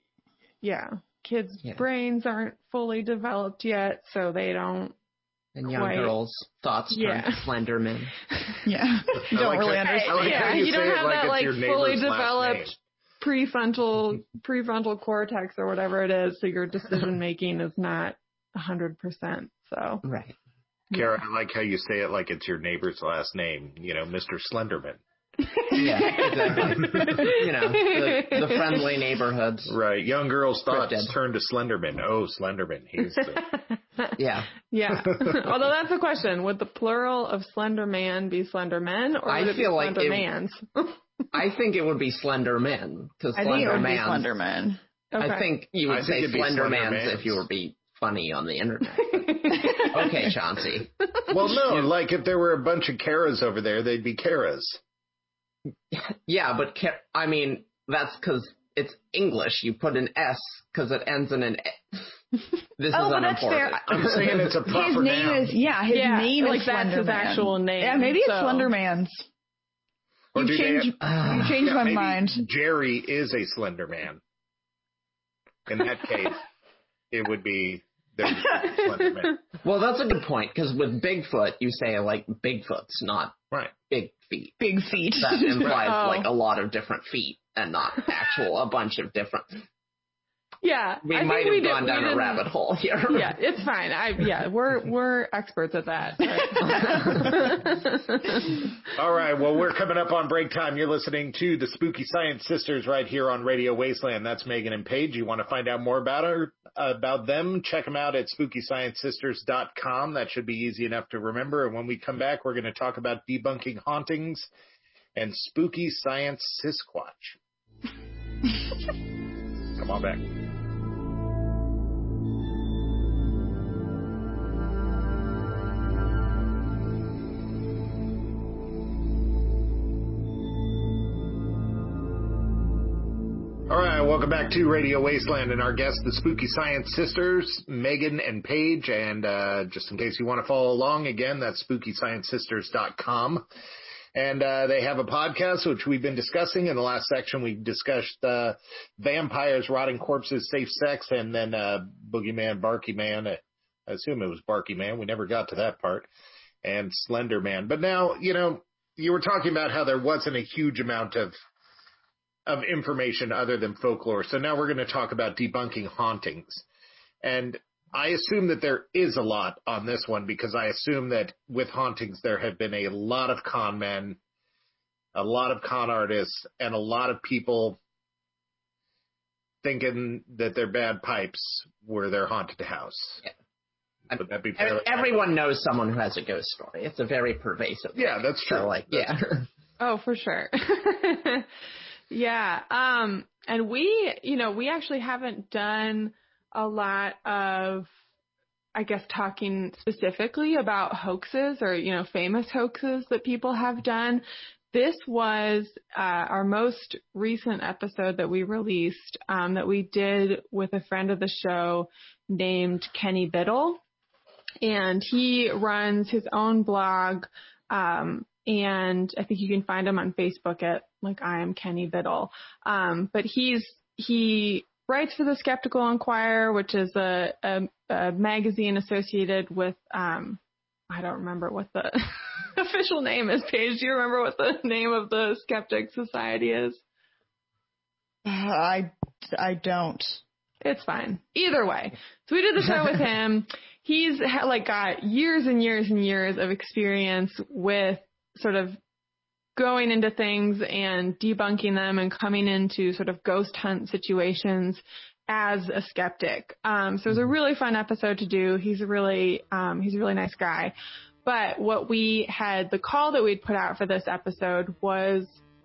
Speaker 2: yeah, kids' yeah. brains aren't fully developed yet, so they don't.
Speaker 3: And young
Speaker 2: quite,
Speaker 3: girls' thoughts turn
Speaker 2: yeah.
Speaker 3: to Slenderman.
Speaker 4: yeah, you don't
Speaker 1: like
Speaker 4: really
Speaker 1: how,
Speaker 4: understand.
Speaker 1: like
Speaker 2: yeah,
Speaker 1: you,
Speaker 2: you don't have
Speaker 1: like
Speaker 2: that like fully developed
Speaker 1: name.
Speaker 2: prefrontal prefrontal cortex or whatever it is, so your decision making is not a hundred percent. So
Speaker 3: right,
Speaker 1: Kara, I like how you say it like it's your neighbor's last name. You know, Mister Slenderman.
Speaker 3: yeah, exactly. you know, the, the friendly neighborhood.
Speaker 1: Right, young girls' thoughts
Speaker 3: Cryptid.
Speaker 1: turn to Slenderman. Oh, Slenderman, he's. The...
Speaker 3: yeah,
Speaker 2: yeah. Although that's the question: would the plural of Slender Man be Slender Men, or would
Speaker 3: I
Speaker 2: it be
Speaker 3: feel
Speaker 2: Slender
Speaker 3: like it,
Speaker 2: Mans?
Speaker 3: I think it would be Slender Men because Slender Mans.
Speaker 4: Slender Man.
Speaker 2: Okay.
Speaker 3: I think you would
Speaker 1: I
Speaker 3: say
Speaker 1: Slender
Speaker 3: Mans if you were be funny on the internet. Okay, Chauncey.
Speaker 1: Well, no, like if there were a bunch of Karas over there, they'd be Karas.
Speaker 3: Yeah, but I mean that's because it's English. You put an S because it ends in an. A. This
Speaker 4: oh,
Speaker 3: is
Speaker 4: but that's fair.
Speaker 1: I'm saying it's a proper
Speaker 4: his name
Speaker 1: noun.
Speaker 4: is yeah. His
Speaker 2: yeah,
Speaker 4: name
Speaker 2: like
Speaker 4: is
Speaker 2: that's
Speaker 4: Slender
Speaker 2: his
Speaker 4: Man.
Speaker 2: actual name.
Speaker 4: Yeah, maybe
Speaker 2: so.
Speaker 4: it's Slender Man's.
Speaker 1: Or
Speaker 4: You've changed.
Speaker 1: They, uh,
Speaker 4: you changed
Speaker 1: yeah,
Speaker 4: my
Speaker 1: maybe
Speaker 4: mind.
Speaker 1: Jerry is a Slender Man. In that case, it would be There's Slender Man.
Speaker 3: Well, that's a good point, because with Bigfoot, you say, like, Bigfoot's not
Speaker 1: right.
Speaker 3: big feet.
Speaker 4: Big feet.
Speaker 3: That implies,
Speaker 2: oh.
Speaker 3: like, a lot of different feet and not actual, a bunch of different.
Speaker 2: Yeah.
Speaker 3: We
Speaker 2: I
Speaker 3: might
Speaker 2: think
Speaker 3: have
Speaker 2: we
Speaker 3: gone
Speaker 2: did,
Speaker 3: down a rabbit hole here.
Speaker 2: Yeah, it's fine. I Yeah, we're we're experts at that.
Speaker 1: All right, well, we're coming up on break time. You're listening to the Spooky Science Sisters right here on Radio Wasteland. That's Megan and Paige. You want to find out more about her, about them, check them out at spooky science sisters dot com. That should be easy enough to remember. And when we come back, we're going to talk about debunking hauntings and spooky science Sasquatch. Come on back. All right, welcome back to Radio Wasteland and our guests, the Spooky Science Sisters, Megan and Paige. And uh, just in case you want to follow along, again, that's spooky science sisters dot com. And uh, they have a podcast, which we've been discussing. In the last section, we discussed uh, vampires, rotting corpses, safe sex, and then uh, Boogeyman, Barky Man. I assume it was Barky Man. We never got to that part. And Slender Man. But now, you know, you were talking about how there wasn't a huge amount of of information other than folklore. So now we're going to talk about debunking hauntings. And I assume that there is a lot on this one, because I assume that with hauntings, there have been a lot of con men, a lot of con artists, and a lot of people thinking that their bad pipes were their haunted house.
Speaker 3: Yeah.
Speaker 1: Would that be fairly
Speaker 3: Everyone knows someone who has a ghost story. It's a very pervasive thing.
Speaker 1: Yeah, that's true.
Speaker 3: So, like,
Speaker 1: that's
Speaker 3: yeah.
Speaker 1: True.
Speaker 2: Oh, for sure. Yeah. Um, and we, you know, we actually haven't done a lot of, I guess, talking specifically about hoaxes or, you know, famous hoaxes that people have done. This was uh, our most recent episode that we released um, that we did with a friend of the show named Kenny Biddle. And he runs his own blog, um, and I think you can find him on Facebook at, like, I am Kenny Biddle. Um, but he's, he writes for the Skeptical Inquirer, which is a, a, a magazine associated with, um, I don't remember what the official name is, Paige. Do you remember what the name of the Skeptic Society is?
Speaker 4: Uh, I, I don't.
Speaker 2: It's fine. Either way. So we did the show with him. He's like got years and years and years of experience with sort of going into things and debunking them and coming into sort of ghost hunt situations as a skeptic. Um, so it was a really fun episode to do. He's a really, um, he's a really nice guy. But what we had, the call that we'd put out for this episode was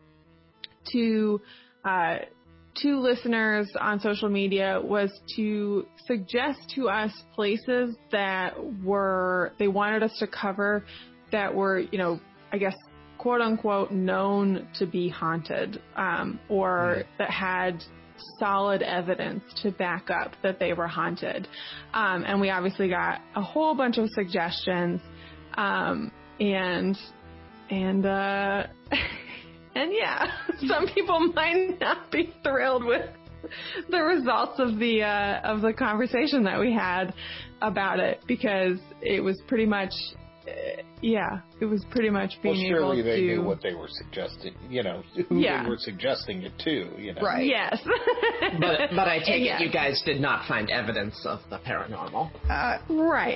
Speaker 2: to, uh, to listeners on social media was to suggest to us places that were, they wanted us to cover that were, you know, I guess, quote unquote, known to be haunted, um, or mm. that had solid evidence to back up that they were haunted. Um, and we obviously got a whole bunch of suggestions, um, and, and, uh, and yeah, some people might not be thrilled with the results of the, uh, of the conversation that we had about it, because it was pretty much, Uh, yeah, it was pretty much being
Speaker 1: well, surely
Speaker 2: able
Speaker 1: they
Speaker 2: to...
Speaker 1: knew what they were suggesting, you know, who
Speaker 2: yeah.
Speaker 1: they were suggesting it to, you know.
Speaker 2: Right. Yes.
Speaker 3: but but I take
Speaker 2: yes.
Speaker 3: it you guys did not find evidence of the paranormal.
Speaker 4: Uh,
Speaker 2: right.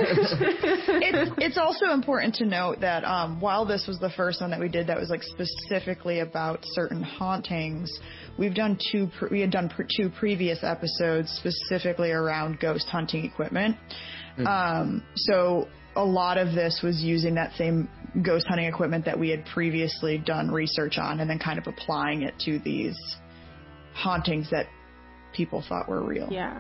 Speaker 4: it's, it's also important to note that um, while this was the first one that we did that was like specifically about certain hauntings, we've done two. Pre- we had done pre- two previous episodes specifically around ghost hunting equipment. Mm-hmm. Um, so. A lot of this was using that same ghost hunting equipment that we had previously done research on and then kind of applying it to these hauntings that people thought were real.
Speaker 2: Yeah.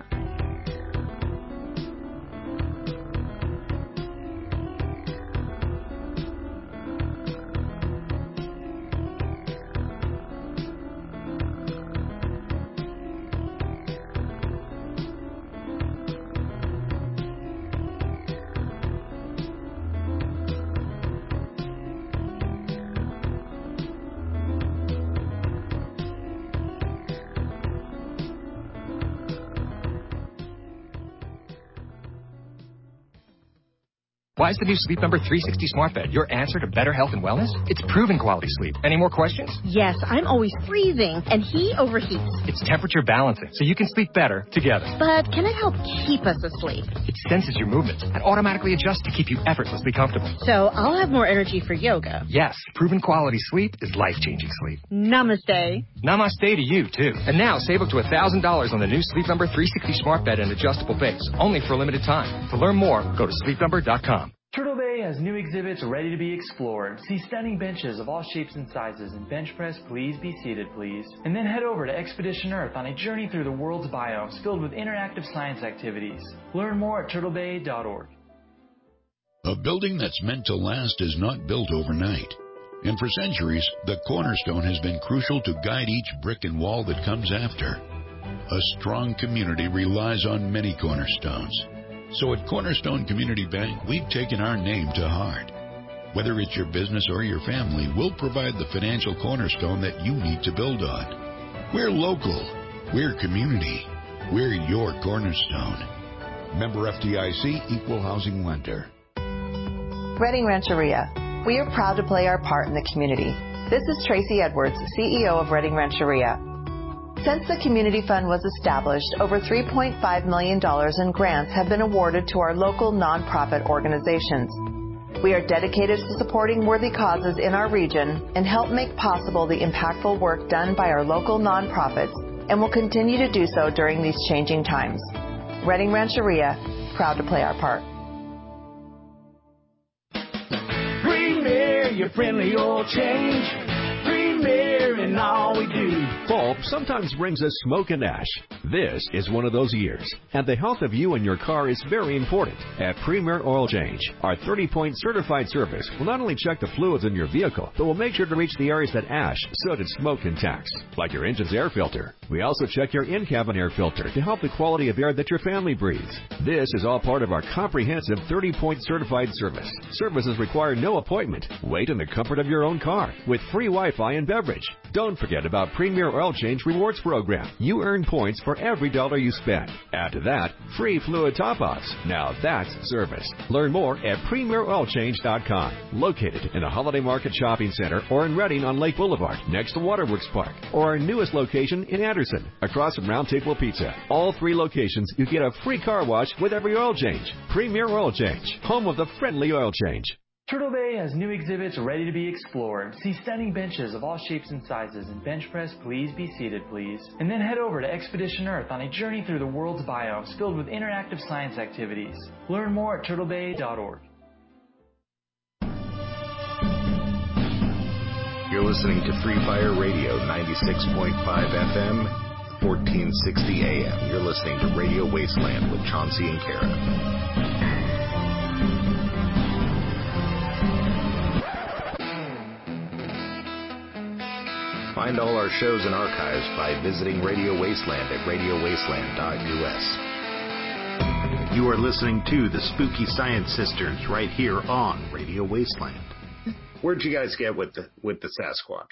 Speaker 17: Why is the new Sleep Number three sixty Smart Bed your answer to better health and wellness? It's proven quality sleep. Any more questions?
Speaker 18: Yes, I'm always freezing, and he overheats.
Speaker 17: It's temperature balancing, so you can sleep better together.
Speaker 18: But can it help keep us asleep?
Speaker 17: It senses your movements and automatically adjusts to keep you effortlessly comfortable.
Speaker 18: So I'll have more energy for yoga.
Speaker 17: Yes, proven quality sleep is life-changing sleep.
Speaker 18: Namaste.
Speaker 17: Namaste to you, too. And now, save up to one thousand dollars on the new Sleep Number three sixty Smart Bed and adjustable base, only for a limited time. To learn more, go to sleep number dot com.
Speaker 19: Turtle Bay has new exhibits ready to be explored. See stunning benches of all shapes and sizes and bench press, please be seated, please. And then head over to Expedition Earth on a journey through the world's biomes filled with interactive science activities. Learn more at turtle bay dot org.
Speaker 20: A building that's meant to last is not built overnight. And for centuries, the cornerstone has been crucial to guide each brick and wall that comes after. A strong community relies on many cornerstones. So at Cornerstone Community Bank, we've taken our name to heart. Whether it's your business or your family, we'll provide the financial cornerstone that you need to build on. We're local. We're community. We're your cornerstone. Member F D I C, Equal Housing Lender.
Speaker 21: Redding Rancheria. We are proud to play our part in the community. This is Tracy Edwards, C E O of Redding Rancheria. Since the Community Fund was established, over three point five million dollars in grants have been awarded to our local nonprofit organizations. We are dedicated to supporting worthy causes in our region and help make possible the impactful work done by our local nonprofits, and will continue to do so during these changing times. Redding Rancheria, proud to play our part.
Speaker 22: Premier, your friendly oil change. Premier in all we do.
Speaker 14: Fall sometimes brings us smoke and ash. This is one of those years, and the health of you and your car is very important. At Premier Oil Change, our thirty-point certified service will not only check the fluids in your vehicle, but will make sure to reach the areas that ash, soot, and smoke can tax, like your engine's air filter. We also check your in-cabin air filter to help the quality of air that your family breathes. This is all part of our comprehensive thirty-point certified service. Services require no appointment. Wait in the comfort of your own car with free Wi-Fi and beverage. Don't forget about Premier Oil Change Rewards Program. You earn points for every dollar you spend. Add to that, free fluid top-offs. Now that's service. Learn more at premier oil change dot com. Located in the Holiday Market Shopping Center or in Redding on Lake Boulevard, next to Waterworks Park, or our newest location in Anderson, across from Round Table Pizza. All three locations, you get a free car wash with every oil change. Premier Oil Change, home of the friendly oil change.
Speaker 19: Turtle Bay has new exhibits ready to be explored. See stunning benches of all shapes and sizes and bench press, please be seated, please. And then head over to Expedition Earth on a journey through the world's biomes filled with interactive science activities. Learn more at turtle bay dot org.
Speaker 11: You're listening to Free Fire Radio ninety-six point five F M, fourteen sixty A M. You're listening to Radio Wasteland with Chauncey and Kara. Find all our shows and archives by visiting Radio Wasteland at radio wasteland dot U S. You are listening to the Spooky Science Sisters right here on Radio Wasteland.
Speaker 1: Where'd you guys get with the with the Sasquatch?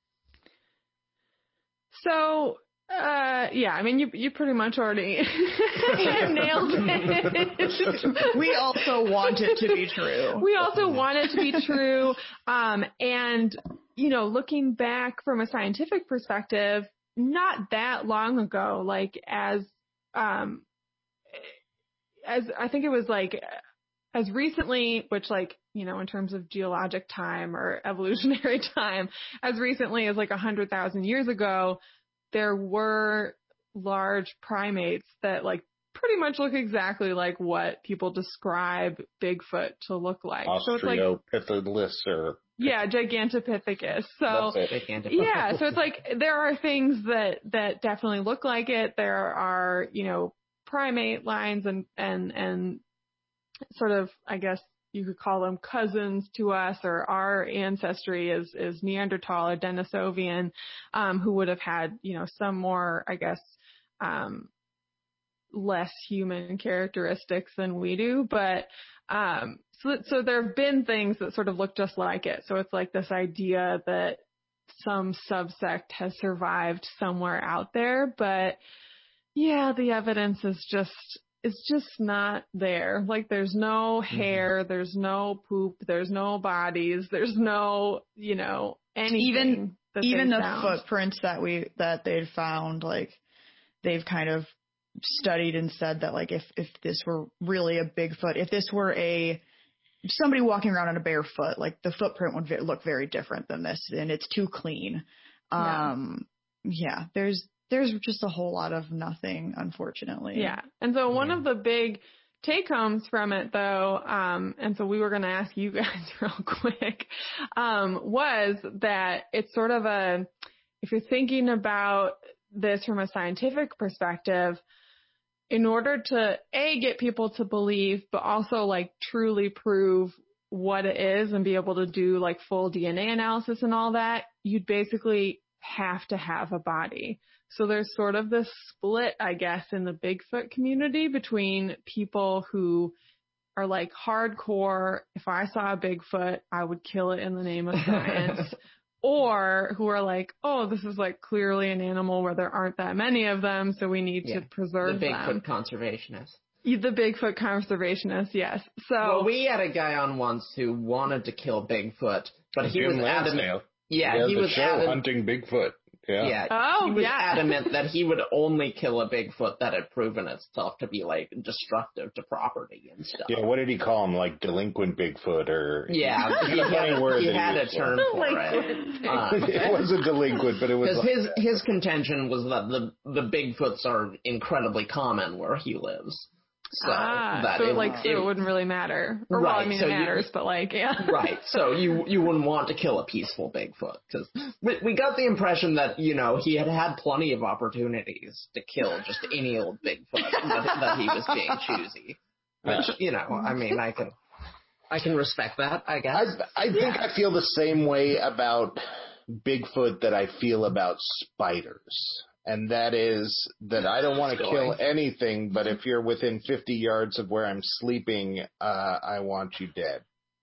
Speaker 2: So, uh, yeah, I mean, you you pretty much already nailed it.
Speaker 4: We also want it to be true.
Speaker 2: We also want it to be true. Um, and, you know, looking back from a scientific perspective, not that long ago, like as, um, as I think it was like as recently, which like, you know, in terms of geologic time or evolutionary time, as recently as like a hundred thousand years ago, there were large primates that like pretty much look exactly like what people describe Bigfoot to look like.
Speaker 1: Australopithecus or
Speaker 2: yeah, Gigantopithecus. So yeah, so it's like there are things that that definitely look like it. There are, you know, primate lines and and and sort of, I guess you could call them cousins to us, or our ancestry is is Neanderthal or Denisovian, um, who would have had, you know, some more, I guess, um, less human characteristics than we do, but um, so so there have been things that sort of look just like it. So it's like this idea that some subsect has survived somewhere out there, but yeah, the evidence is just is just not there. Like there's no hair, mm-hmm. there's no poop, there's no bodies, there's no, you know, anything.
Speaker 4: Even
Speaker 2: that
Speaker 4: even the
Speaker 2: found.
Speaker 4: footprints that we that they'd found, like they've kind of studied and said that like if if this were really a Bigfoot, if this were a somebody walking around on a bare foot, like the footprint would v- look very different than this, and it's too clean. Um, yeah. yeah, there's there's just a whole lot of nothing, unfortunately.
Speaker 2: Yeah, and so one yeah. of the big take homes from it, though, um, and so we were going to ask you guys real quick, um, was that it's sort of a, if you're thinking about this from a scientific perspective, in order to, A, get people to believe, but also, like, truly prove what it is and be able to do, like, full D N A analysis and all that, you'd basically have to have a body. So there's sort of this split, I guess, in the Bigfoot community between people who are, like, hardcore, if I saw a Bigfoot, I would kill it in the name of science. Or who are like, oh, this is like clearly an animal where there aren't that many of them, so we need yeah. to preserve
Speaker 3: the Bigfoot
Speaker 2: them.
Speaker 3: conservationists.
Speaker 2: The Bigfoot conservationists, yes. So
Speaker 3: well, we had a guy on once who wanted to kill Bigfoot, but he
Speaker 1: Jim
Speaker 3: was
Speaker 1: Lansdale.
Speaker 3: adamant. Yeah,
Speaker 1: he,
Speaker 3: he was
Speaker 1: show,
Speaker 3: adamant.
Speaker 1: Hunting Bigfoot. Yeah.
Speaker 3: yeah.
Speaker 2: Oh,
Speaker 3: he was
Speaker 2: yeah.
Speaker 3: adamant that he would only kill a Bigfoot that had proven itself to be like destructive to property and stuff.
Speaker 1: Yeah, what did he call him? Like delinquent Bigfoot or
Speaker 3: yeah, he had, a, word he had a term for it. Uh,
Speaker 1: it wasn't delinquent, but it was
Speaker 3: because
Speaker 1: like
Speaker 3: his his contention was that the the Bigfoots are incredibly common where he lives. So
Speaker 2: ah,
Speaker 3: that
Speaker 2: so
Speaker 3: it,
Speaker 2: like so
Speaker 3: it,
Speaker 2: it wouldn't really matter. Or,
Speaker 3: right,
Speaker 2: well, I mean
Speaker 3: so
Speaker 2: it matters,
Speaker 3: you,
Speaker 2: but like yeah.
Speaker 3: Right. So you you wouldn't want to kill a peaceful Bigfoot because we, we got the impression that you know he had had plenty of opportunities to kill just any old Bigfoot that, that he was being choosy. Which you know, I mean, I can I can respect that. I guess.
Speaker 1: I, I think yeah. I feel the same way about Bigfoot that I feel about spiders. And that is that I don't want to kill anything, but if you're within fifty yards of where I'm sleeping, uh, I want you dead.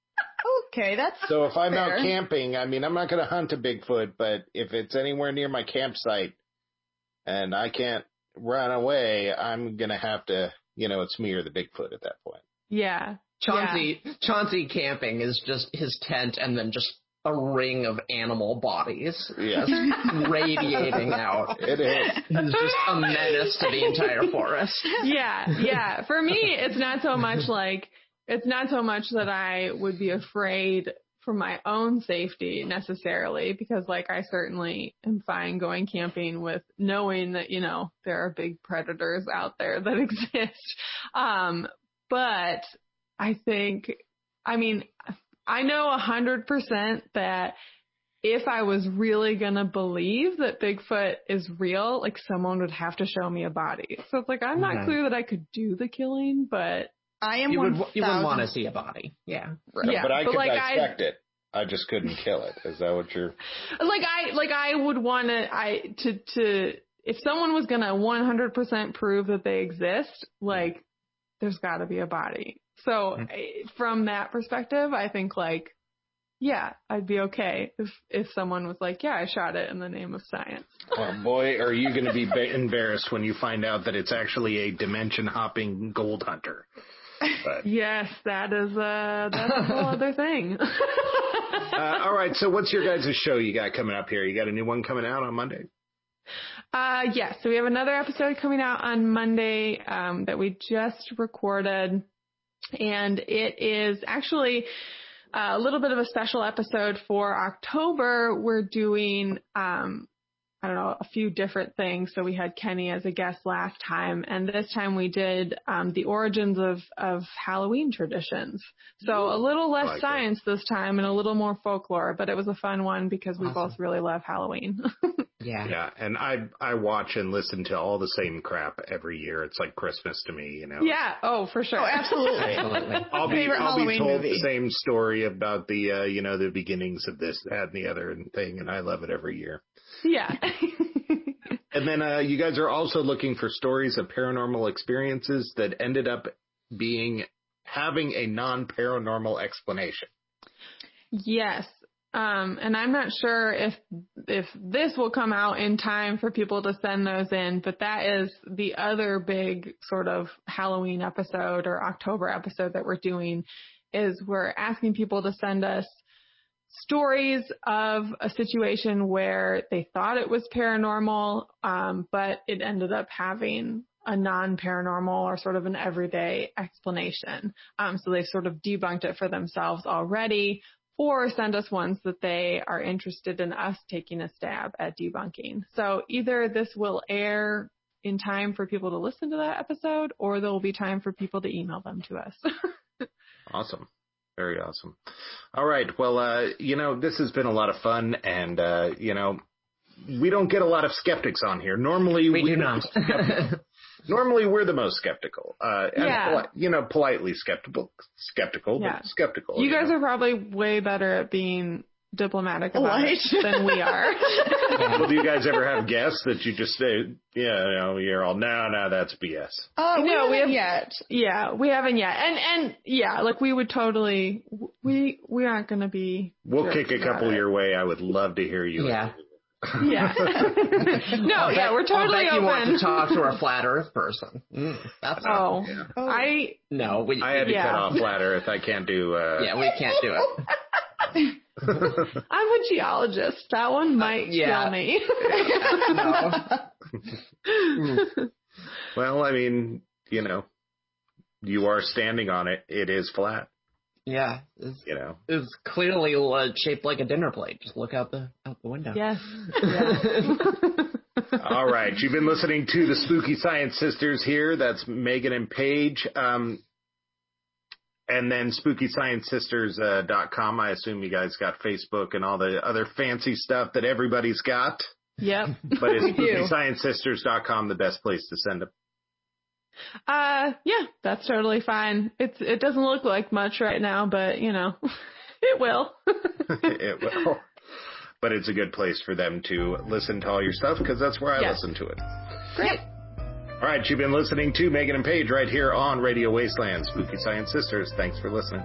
Speaker 4: Okay, that's
Speaker 1: So if I'm
Speaker 4: fair.
Speaker 1: out camping, I mean, I'm not going to hunt a Bigfoot, but if it's anywhere near my campsite and I can't run away, I'm going to have to, you know, it's me or the Bigfoot at that point.
Speaker 2: Yeah.
Speaker 3: Chauncey,
Speaker 2: yeah.
Speaker 3: Chauncey camping is just his tent and then just a ring of animal bodies
Speaker 1: yes.
Speaker 3: just radiating out.
Speaker 1: It is.
Speaker 3: It's just a menace to the entire forest.
Speaker 2: Yeah, yeah. For me, it's not so much like, it's not so much that I would be afraid for my own safety necessarily, because like I certainly am fine going camping with knowing that, you know, there are big predators out there that exist. Um, but I think, I mean, I know a hundred percent that if I was really going to believe that Bigfoot is real, like someone would have to show me a body. So it's like, I'm not mm-hmm. clear that I could do the killing, but
Speaker 4: I am
Speaker 3: you
Speaker 4: one
Speaker 3: would, you would want to see a body. Yeah.
Speaker 1: Right.
Speaker 2: yeah
Speaker 1: but I
Speaker 2: but
Speaker 1: could
Speaker 2: like
Speaker 1: dissect I, it. I just couldn't kill it. Is that what you're
Speaker 2: like? I, like I would want to, I, to, to, if someone was going to one hundred percent prove that they exist, like there's got to be a body. So from that perspective, I think like, yeah, I'd be okay if, if someone was like, yeah, I shot it in the name of science.
Speaker 1: Oh boy, are you going to be ba- embarrassed when you find out that it's actually a dimension hopping gold hunter. But.
Speaker 2: Yes, that is, uh, that's a whole other thing.
Speaker 1: uh, all right. So what's your guys' show you got coming up here? You got a new one coming out on Monday?
Speaker 2: Uh, yes. So we have another episode coming out on Monday, um, that we just recorded. And it is actually a little bit of a special episode for October. We're doing, um, I don't know, a few different things. So we had Kenny as a guest last time, and this time we did um, the origins of, of Halloween traditions. So a little less like science it. this time and a little more folklore, but it was a fun one because we awesome. both really love Halloween.
Speaker 3: Yeah.
Speaker 1: Yeah. And I, I watch and listen to all the same crap every year. It's like Christmas to me, you know?
Speaker 2: Yeah. Oh, for sure.
Speaker 4: Oh, absolutely.
Speaker 3: absolutely.
Speaker 1: I'll be,
Speaker 4: Favorite
Speaker 1: I'll
Speaker 4: Halloween
Speaker 1: be told
Speaker 4: movie.
Speaker 1: the same story about the, uh, you know, the beginnings of this, that, and the other and thing. And I love it every year.
Speaker 2: Yeah.
Speaker 1: And then, uh, you guys are also looking for stories of paranormal experiences that ended up being, having a non-paranormal explanation.
Speaker 2: Yes. Um, and I'm not sure if if this will come out in time for people to send those in, but that is the other big sort of Halloween episode or October episode that we're doing, is we're asking people to send us stories of a situation where they thought it was paranormal, um, but it ended up having a non-paranormal or sort of an everyday explanation. Um, so they've sort of debunked it for themselves already, or send us ones that they are interested in us taking a stab at debunking. So either this will air in time for people to listen to that episode, or there will be time for people to email them to us.
Speaker 1: Awesome. Very awesome. All right. Well, uh, you know, this has been a lot of fun, and, uh, you know, we don't get a lot of skeptics on here. Normally,
Speaker 3: we, we do not.
Speaker 1: Normally, we're the most skeptical. Uh,
Speaker 2: yeah.
Speaker 1: And, you know, politely skeptical, skeptical,
Speaker 2: yeah.
Speaker 1: but skeptical.
Speaker 2: You,
Speaker 1: you
Speaker 2: guys
Speaker 1: know?
Speaker 2: are probably way better at being diplomatic about it than we are.
Speaker 1: Well, do you guys ever have guests that you just say, yeah, you know, you're all, no, no, that's B S?
Speaker 4: Oh, uh,
Speaker 2: no,
Speaker 4: we haven't
Speaker 2: we have,
Speaker 4: yet.
Speaker 2: Yeah, we haven't yet. And, and yeah, like we would totally, we, we aren't going to be.
Speaker 1: We'll kick a couple your way. I would love to hear you.
Speaker 3: Yeah.
Speaker 2: Yeah. no,
Speaker 3: I'll
Speaker 2: yeah,
Speaker 3: bet,
Speaker 2: we're totally
Speaker 3: I'll bet
Speaker 2: open.
Speaker 3: You want to talk to a flat Earth person? Mm, that's
Speaker 2: oh,
Speaker 1: yeah.
Speaker 2: I
Speaker 3: no. We,
Speaker 1: I had to
Speaker 2: yeah.
Speaker 1: cut off flat Earth. I can't do. Uh...
Speaker 3: Yeah, we can't do it.
Speaker 2: I'm a geologist. That one might uh,
Speaker 3: yeah.
Speaker 2: kill me.
Speaker 3: no.
Speaker 1: Well, I mean, you know, you are standing on it. It is flat.
Speaker 3: Yeah, it's,
Speaker 1: you know,
Speaker 3: it's clearly uh, shaped like a dinner plate. Just look out the out the window.
Speaker 2: Yes. Yeah.
Speaker 1: All right, you've been listening to the Spooky Science Sisters here. That's Megan and Paige, um, and then spooky science sisters dot com. I assume you guys got Facebook and all the other fancy stuff that everybody's got.
Speaker 2: Yep.
Speaker 1: But is spooky science sisters dot com the best place to send them?
Speaker 2: Uh, yeah, that's totally fine. It's, it doesn't look like much right now, but you know, it will.
Speaker 1: It will. But it's a good place for them to listen to all your stuff, because that's where I
Speaker 2: yes.
Speaker 1: listen to it.
Speaker 2: Great.
Speaker 1: All right, you've been listening to Megan and Paige right here on Radio Wasteland, Spooky Science Sisters. Thanks for listening.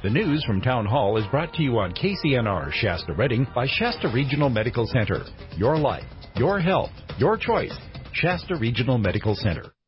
Speaker 12: The news from Town Hall is brought to you on K C N R Shasta Redding by Shasta Regional Medical Center. Your life, your health, your choice. Shasta Regional Medical Center.